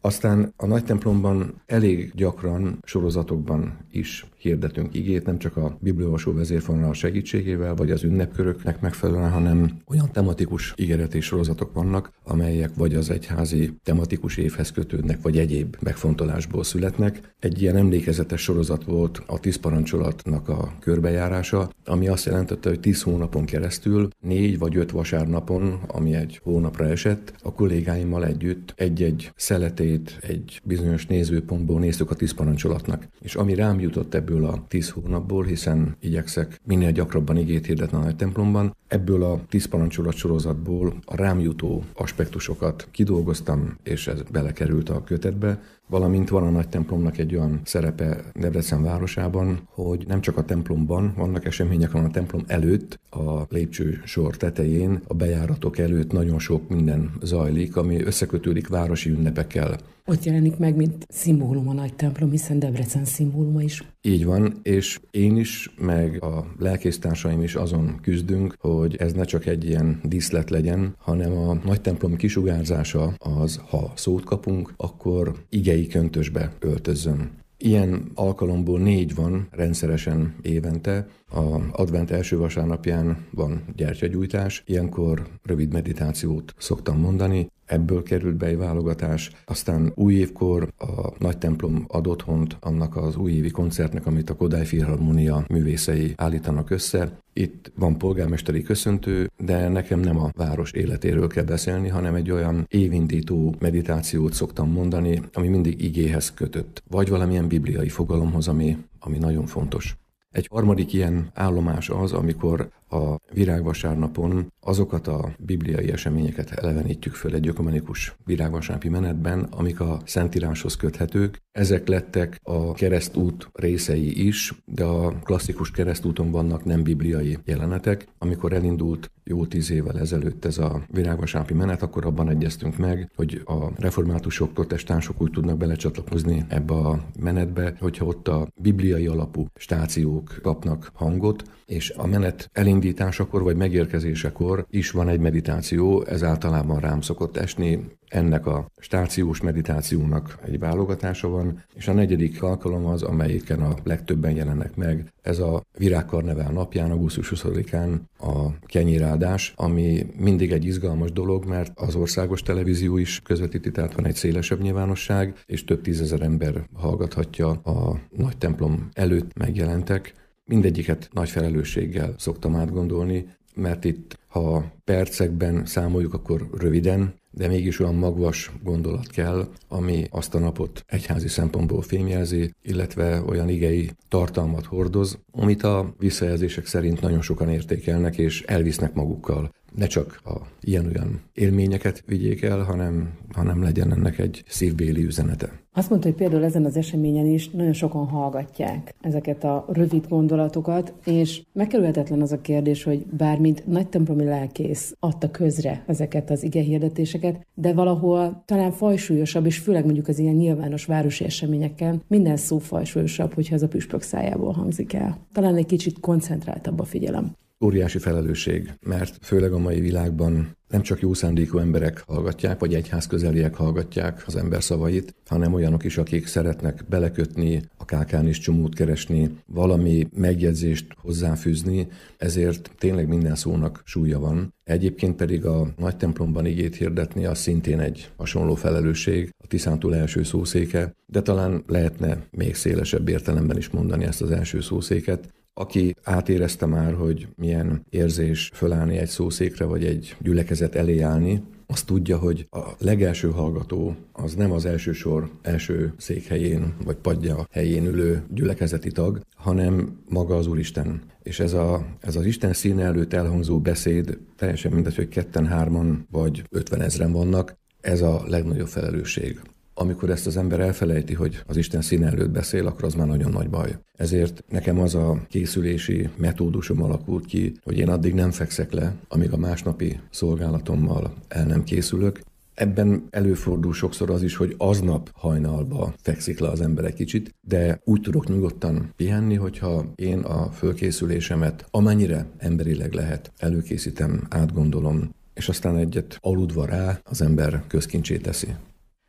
[SPEAKER 5] Aztán a nagy templomban elég gyakran sorozatokban is hirdetünk igét, nem csak a bibliaolvasó vezérfonal segítségével, vagy az ünnepköröknek megfelelően, hanem olyan tematikus ígéretés sorozatok vannak, amelyek vagy az egyházi tematikus évhez kötődnek, vagy egyéb megfontolásból születnek. Egy ilyen emlékezetes sorozat volt a 10 parancsolatnak a körbejárása, ami azt jelentette, hogy 10 hónapon keresztül, 4 vagy 5 vasárnapon, ami egy hónapra esett, a kollégáimmal együtt egy-egy szeletét, egy bizonyos nézőpontból néztük a 10 parancsolatnak. És ami rám jutott ebből a 10 hónapból, hiszen igyekszek minél gyakrabban igét hirdetni a nagy templomban, ebből a 10 parancsolat sorozatból a rám jutó aspektusokat kidolgoztam, és ez belekerült a kötetbe, valamint van a nagy templomnak egy olyan szerepe Debrecen városában, hogy nem csak a templomban vannak események, hanem a templom előtt, a lépcsősor tetején, a bejáratok előtt nagyon sok minden zajlik, ami összekötődik városi ünnepekkel.
[SPEAKER 10] Ott jelenik meg, mint szimbólum a nagy templom, hiszen Debrecen szimbóluma is.
[SPEAKER 5] Így van, és én is, meg a lelkésztársaim is azon küzdünk, hogy ez ne csak egy ilyen díszlet legyen, hanem a nagy templom kisugárzása az, ha szót kapunk, akkor igei köntösbe öltözzön. Ilyen alkalomból 4 van rendszeresen évente. A advent első vasárnapján van gyertyagyújtás, ilyenkor rövid meditációt szoktam mondani, ebből került be egy válogatás. Aztán új évkor a nagy templom ad otthont annak az újévi koncertnek, amit a Kodály Filharmónia művészei állítanak össze. Itt van polgármesteri köszöntő, de nekem nem a város életéről kell beszélni, hanem egy olyan évindító meditációt szoktam mondani, ami mindig igéhez kötött, vagy valamilyen bibliai fogalomhoz, ami nagyon fontos. Egy harmadik ilyen állomás az, amikor a virágvasárnapon azokat a bibliai eseményeket elevenítjük föl egy ökumenikus virágvasárnapi menetben, amik a Szentíráshoz köthetők. Ezek lettek a keresztút részei is, de a klasszikus keresztúton vannak nem bibliai jelenetek. Amikor elindult jó 10 évvel ezelőtt ez a virágvasárnapi menet, akkor abban egyeztünk meg, hogy a reformátusok, protestánsok úgy tudnak belecsatlakozni ebbe a menetbe, hogyha ott a bibliai alapú stációk kapnak hangot, és a menet elindításakor vagy megérkezésekor is van egy meditáció, ez általában rám szokott esni. Ennek a stációs meditációnak egy válogatása van, és a 4. alkalom az, amelyiken a legtöbben jelennek meg. Ez a Virágkarnevál napján, augusztus 20-án a kenyéráldás, ami mindig egy izgalmas dolog, mert az országos televízió is közvetíti, tehát van egy szélesebb nyilvánosság, és több 10 000 ember hallgathatja a nagy templom előtt megjelentek. Mindegyiket nagy felelősséggel szoktam átgondolni, mert itt, ha percekben számoljuk, akkor röviden, de mégis olyan magvas gondolat kell, ami azt a napot egyházi szempontból fémjelzi, illetve olyan igei tartalmat hordoz, amit a visszajelzések szerint nagyon sokan értékelnek és elvisznek magukkal. Ne csak a ilyen-olyan élményeket vigyék el, hanem legyen ennek egy szívbéli üzenete.
[SPEAKER 10] Azt mondta, hogy például ezen az eseményen is nagyon sokan hallgatják ezeket a rövid gondolatokat, és megkerülhetetlen az a kérdés, hogy bár mint nagytemplomi lelkész adta közre ezeket az igehirdetéseket, de valahol talán fajsúlyosabb, és főleg mondjuk az ilyen nyilvános városi eseményeken minden szó fajsúlyosabb, hogyha ez a püspök szájából hangzik el. Talán egy kicsit koncentráltabb a figyelem.
[SPEAKER 5] Óriási felelősség, mert főleg a mai világban nem csak jó szándékú emberek hallgatják, vagy egyházközeliek hallgatják az ember szavait, hanem olyanok is, akik szeretnek belekötni, a kákán is csomót keresni, valami megjegyzést hozzáfűzni, ezért tényleg minden szónak súlya van. Egyébként pedig a nagy templomban igét hirdetni az szintén egy hasonló felelősség, a tiszántúl első szószéke, de talán lehetne még szélesebb értelemben is mondani ezt az első szószéket. Aki átérezte már, hogy milyen érzés fölállni egy szószékre, vagy egy gyülekezet elé állni, azt tudja, hogy a legelső hallgató az nem az első sor első székhelyén, vagy padja helyén ülő gyülekezeti tag, hanem maga az Úristen. És ez az Isten színe előtt elhangzó beszéd, teljesen mindegy, hogy 2-3 vagy 50 000 vannak, ez a legnagyobb felelősség. Amikor ezt az ember elfelejti, hogy az Isten színe előtt beszél, akkor az már nagyon nagy baj. Ezért nekem az a készülési metódusom alakult ki, hogy én addig nem fekszek le, amíg a másnapi szolgálatommal el nem készülök. Ebben előfordul sokszor az is, hogy aznap hajnalba fekszik le az ember egy kicsit, de úgy tudok nyugodtan pihenni, hogyha én a fölkészülésemet amennyire emberileg lehet előkészítem, átgondolom, és aztán egyet aludva rá az ember közkincsé teszi.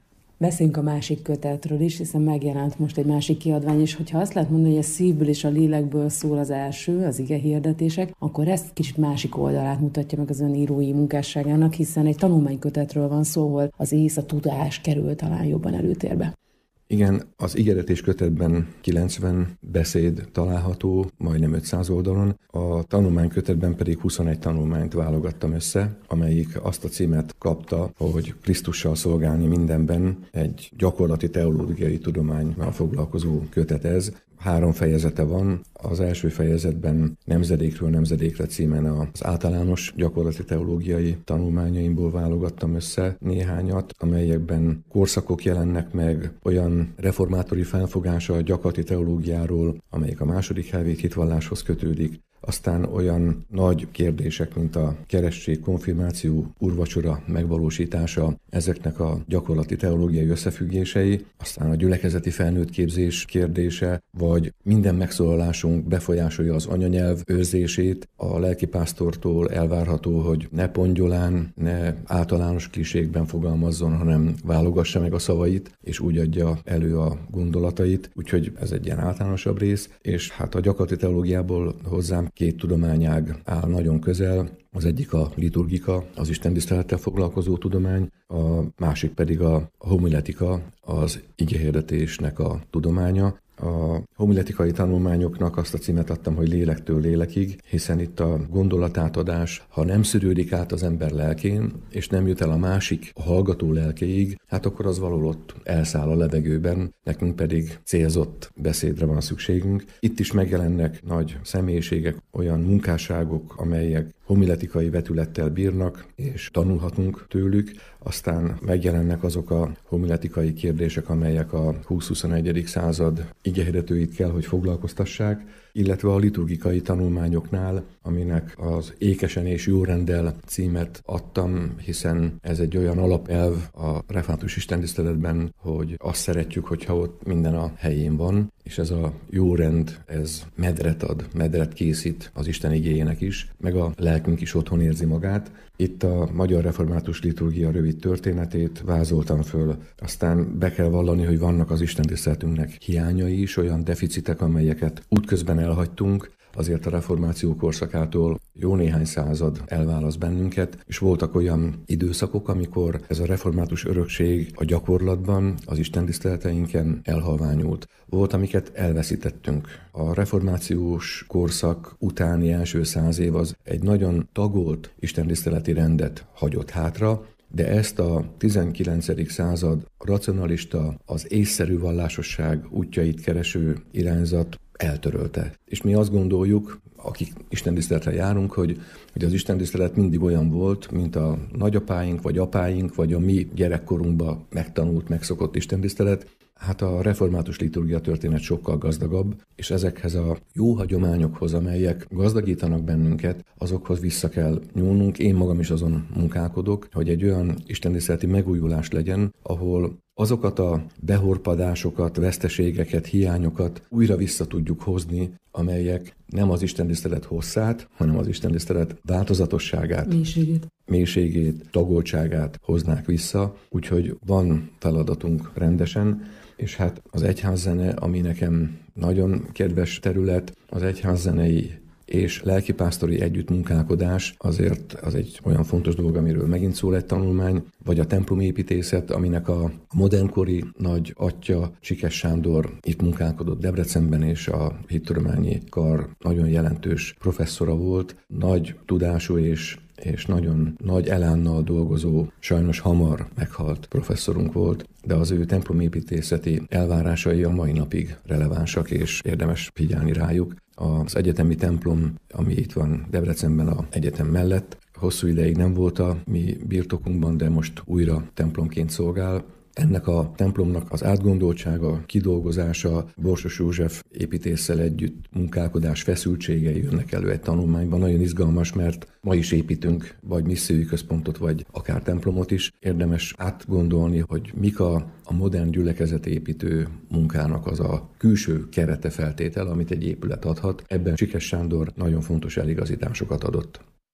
[SPEAKER 10] Beszéljünk a másik kötetről is, hiszen megjelent most egy másik kiadvány, és hogyha azt lehet mondani, hogy a szívből és a lélekből szól az első, az igehirdetések, akkor ezt kicsit másik oldalát mutatja meg az ön írói munkásságának, hiszen egy tanulmánykötetről van szó, ahol az ész, a tudás kerül talán jobban előtérbe.
[SPEAKER 5] Igen, az ígéretés kötetben 90 beszéd található, majdnem 500 oldalon, a tanulmánykötetben pedig 21 tanulmányt válogattam össze, amelyik azt a címet kapta, hogy Krisztussal szolgálni mindenben, egy gyakorlati teológiai tudománnyal foglalkozó kötet ez. 3 fejezete van. Az első fejezetben Nemzedékről nemzedékre címen az általános gyakorlati teológiai tanulmányaimból válogattam össze néhányat, amelyekben korszakok jelennek meg, olyan reformátori felfogása a gyakorlati teológiáról, amelyik a második helvék hitvalláshoz kötődik, aztán olyan nagy kérdések, mint a keresztség, konfirmáció, úrvacsora megvalósítása, ezeknek a gyakorlati teológiai összefüggései, aztán a gyülekezeti felnőttképzés kérdése, vagy minden megszólalásunk befolyásolja az anyanyelv őrzését, a lelkipásztortól elvárható, hogy ne pongyolán, ne általános klisékben fogalmazzon, hanem válogassa meg a szavait, és úgy adja elő a gondolatait, úgyhogy ez egy ilyen általánosabb rész, és hát a gyakorlati teológiából hozzám 2 tudományág áll nagyon közel. Az egyik a liturgika, az istentisztelettel foglalkozó tudomány, a másik pedig a homiletika, az igehirdetésnek a tudománya. A homiletikai tanulmányoknak azt a címet adtam, hogy lélektől lélekig, hiszen itt a gondolatátadás, ha nem szűrődik át az ember lelkén, és nem jut el a másik, a hallgató lelkéig, hát akkor az valahol ott elszáll a levegőben, nekünk pedig célzott beszédre van szükségünk. Itt is megjelennek nagy személyiségek, olyan munkásságok, amelyek homiletikai vetülettel bírnak, és tanulhatunk tőlük, aztán megjelennek azok a homiletikai kérdések, amelyek a 20-21. század igehirdetőit kell, hogy foglalkoztassák, illetve a liturgikai tanulmányoknál, aminek az Ékesen és Jórenddel címet adtam, hiszen ez egy olyan alapelv a református istentiszteletben, hogy azt szeretjük, hogyha ott minden a helyén van, és ez a jórend, ez medret ad, medret készít az Isten igéjének is, meg a lelkünk is otthon érzi magát. Itt a Magyar Református Liturgia rövid történetét vázoltam föl, aztán be kell vallani, hogy vannak az istentiszteletünknek hiányai is, olyan deficitek, amelyeket útközben elhagytunk, azért a reformáció korszakától jó néhány század elválaszt bennünket, és voltak olyan időszakok, amikor ez a református örökség a gyakorlatban, az istentiszteleteinken elhalványult. Volt, amiket elveszítettünk. A reformációs korszak utáni első 100 év az egy nagyon tagolt istentiszteleti rendet hagyott hátra, de ezt a 19. század racionalista, az észszerű vallásosság útjait kereső irányzat eltörölte. És mi azt gondoljuk, akik istentiszteletre járunk, hogy az istentisztelet mindig olyan volt, mint a nagyapáink, vagy apáink, vagy a mi gyerekkorunkban megtanult, megszokott istentisztelet. Hát a református liturgia történet sokkal gazdagabb, és ezekhez a jó hagyományokhoz, amelyek gazdagítanak bennünket, azokhoz vissza kell nyúlnunk. Én magam is azon munkálkodok, hogy egy olyan istentiszteleti megújulás legyen, ahol azokat a behorpadásokat, veszteségeket, hiányokat újra vissza tudjuk hozni, amelyek nem az istentisztelet hosszát, hanem az istentisztelet változatosságát, mélységét, tagoltságát hoznák vissza. Úgyhogy van feladatunk rendesen, és hát az egyházzene, ami nekem nagyon kedves terület, az egyházzenei és lelkipásztori együttmunkálkodás, azért az egy olyan fontos dolog, amiről megint szól egy tanulmány, vagy a templomépítészet, aminek a modernkori nagy atya, Csikes Sándor itt munkálkodott Debrecenben, és a hittudományi kar nagyon jelentős professzora volt, nagy tudású és nagyon nagy elánnal dolgozó, sajnos hamar meghalt professzorunk volt, de az ő templomépítészeti elvárásai a mai napig relevánsak, és érdemes figyelni rájuk. Az egyetemi templom, ami itt van Debrecenben a egyetem mellett, hosszú ideig nem volt a mi birtokunkban, de most újra templomként szolgál. Ennek a templomnak az átgondoltsága, kidolgozása, Borsos József építéssel együtt munkálkodás feszültségei jönnek elő egy tanulmányban. Nagyon izgalmas, mert ma is építünk vagy missziói központot, vagy akár templomot is. Érdemes átgondolni, hogy mik a modern gyülekezetépítő munkának az a külső kerete feltétel, amit egy épület adhat. Ebben Csikes Sándor nagyon fontos eligazításokat adott.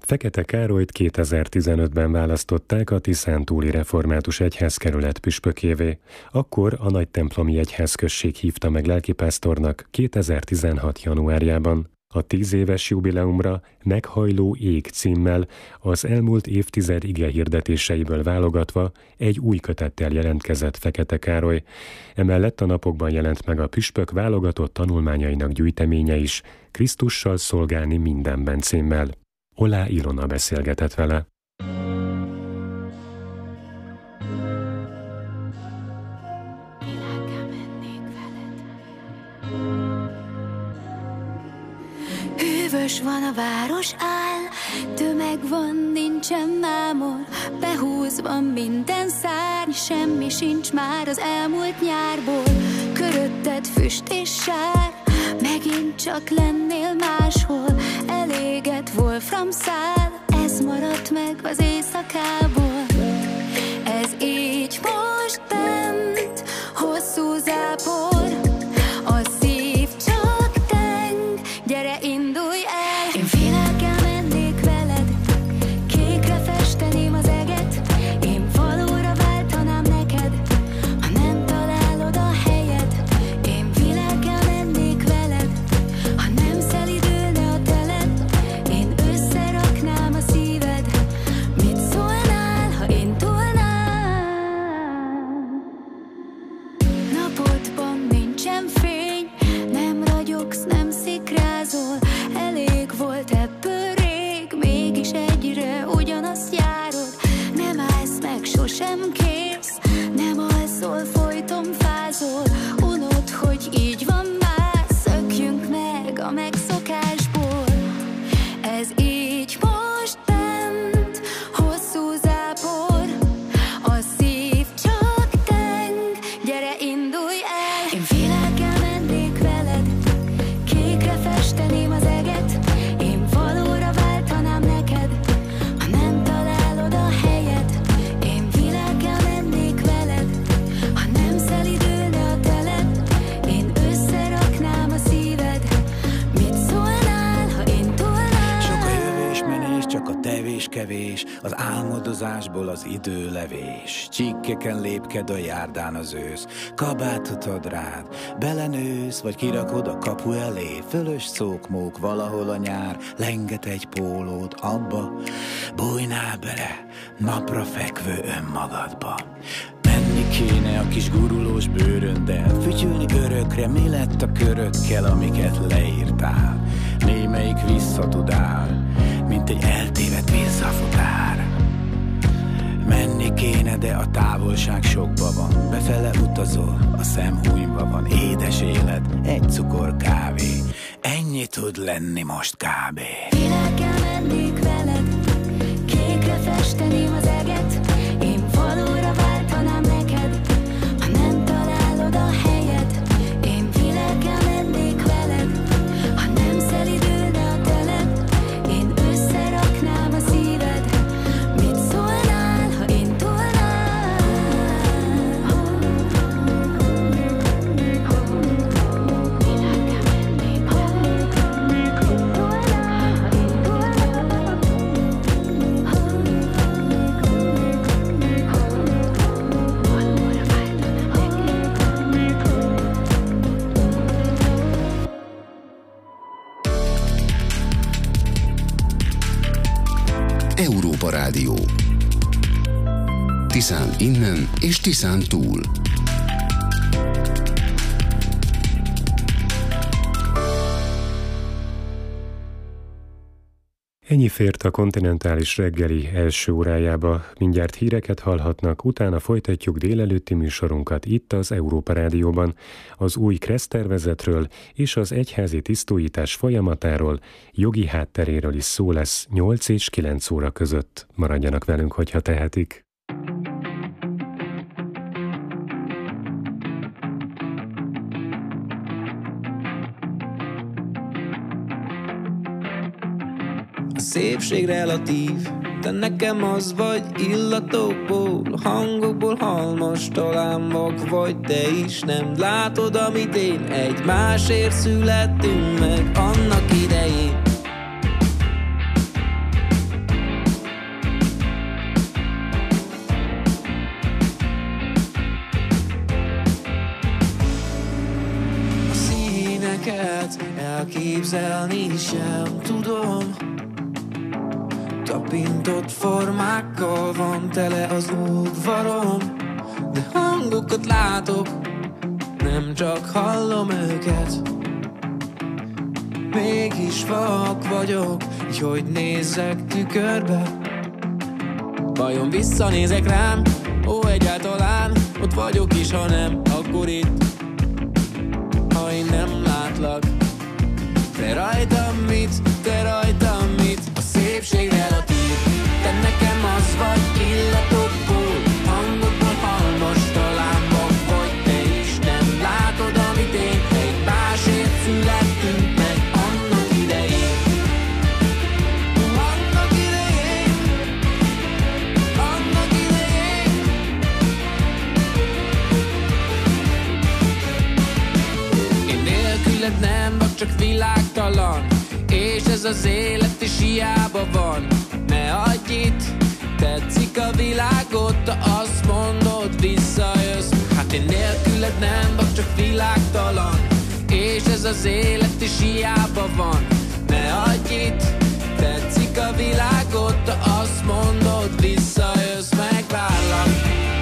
[SPEAKER 4] Fekete Károlyt 2015-ben választották a Tiszántúli Református Egyházkerület püspökévé. Akkor a Nagytemplomi Egyházközség hívta meg lelkipásztornak 2016. januárjában. A 10 éves jubileumra Meghajló ég címmel az elmúlt évtized igehirdetéseiből válogatva egy új kötettel jelentkezett Fekete Károly. Emellett a napokban jelent meg a püspök válogatott tanulmányainak gyűjteménye is, Krisztussal szolgálni mindenben címmel. Olá Ilona beszélgetett vele.
[SPEAKER 7] Hűvös van a város áll, tömeg van, nincsen mámor, behúzva minden szárny, semmi sincs már az elmúlt nyárból. Körötted füst és sár, megint csak lennél máshol, elégett Wolfram szál, ez maradt meg az éjszakából. Ez így most bent, hosszú zápor, a szív csak teng, gyere indulj el. Én félelkel mennék veled, kékre festeném az eget, én valóra váltanám neked, ha nem találod a helyed. Én félelkel mennék veled, ha nem szelidülne a teled, én összeraknám a szíved. Mit szólnál, ha én tolnám? Napodban nincsen fény, nem ragyogsz, nem szikrázol, elég volt ebből rég, mégis egyre ugyanazt járod. Nem állsz meg, sosem kész, nem alszol, folyton fázol, unod, hogy így van már, szökjünk meg a megszokásból. Ez így most bent, hosszú zápor, a szív csak teng, gyere indulj el. Én félelkel mennék veled, kékre festeném az eget, én valóra váltanám neked, ha nem találod a helyed. Én félelkel mennék veled, ha nem szelidülne a teled, én összeraknám a szíved. Mit szólnál, ha én tolnám?
[SPEAKER 11] Sok a jövés-menés, csak a tevés-kevés, az álmodozásból az időlevés. Csikkeken lépked a járdán az ősz, kabátot ad rád, belenősz, vagy kirakod a kapu elé. Fölös szókmók valahol a nyár, lenget egy pólót, abba bújnál bele, napra fekvő önmagadba. Menni kéne a kis gurulós bőröndel, fütyülni örökre, mi lett a körökkel, amiket leírtál. Némelyik visszatudál, mint egy eltévedt visszafutár. Menni kéne, de a távolság sokba van, befele utazol, a szemhúnyba van. Édes élet, egy cukor kávé, ennyi tud lenni most kb.
[SPEAKER 7] Félelkel mennék veled, kékre festeném az eget, én valóra váltanám neked, ha nem találod a helyed. Én félelkel mennék veled, ha nem szelidülne a teled, én összeraknám a szíved. Mit szólnál, ha én tolnám? Félelkel mennék veled, tolnál, ha én
[SPEAKER 1] Európa Rádió. Tiszán innen és Tiszán túl.
[SPEAKER 4] Ennyi fért a kontinentális reggeli első órájába. Mindjárt híreket hallhatnak, utána folytatjuk délelőtti műsorunkat itt az Európa Rádióban. Az új KRESZ-tervezetről és az egyházi tisztújítás folyamatáról, jogi hátteréről is szó lesz 8 és 9 óra között. Maradjanak velünk, hogyha tehetik.
[SPEAKER 12] A szépség relatív, de nekem az vagy illatokból, hangokból halmas, talán vak vagy te is, nem látod, amit én, egymásért születtünk meg annak idején. élet, elképzelni sem tudom. Tapintott formákkal van tele az udvarom, de hangokat látok, nem csak hallom őket. Mégis vak vagyok, így hogy nézzek tükörbe. Vajon visszanézek rám? Ó, egyáltalán ott vagyok is, ha nem, akkor itt. Ha én nem látlak, te rajtam mit, te rajtam mit? A szépség relatív, te nekem az vagy illatokból, hangokból halmos, talán vak vagy te is. Nem látod, amit én, egy másért születtünk meg annak idején. Annak idején, annak idején. Én nélküled nem vagy, csak világtalan, és ez az élet is hiába van. Ne adj itt, tetszik a világot, ha azt mondod, visszajössz. Hát én nélküled nem vagy, csak világtalan, és ez az élet is hiába van. Ne adj itt, tetszik a világot, ha azt mondod, visszajössz, megvárlak.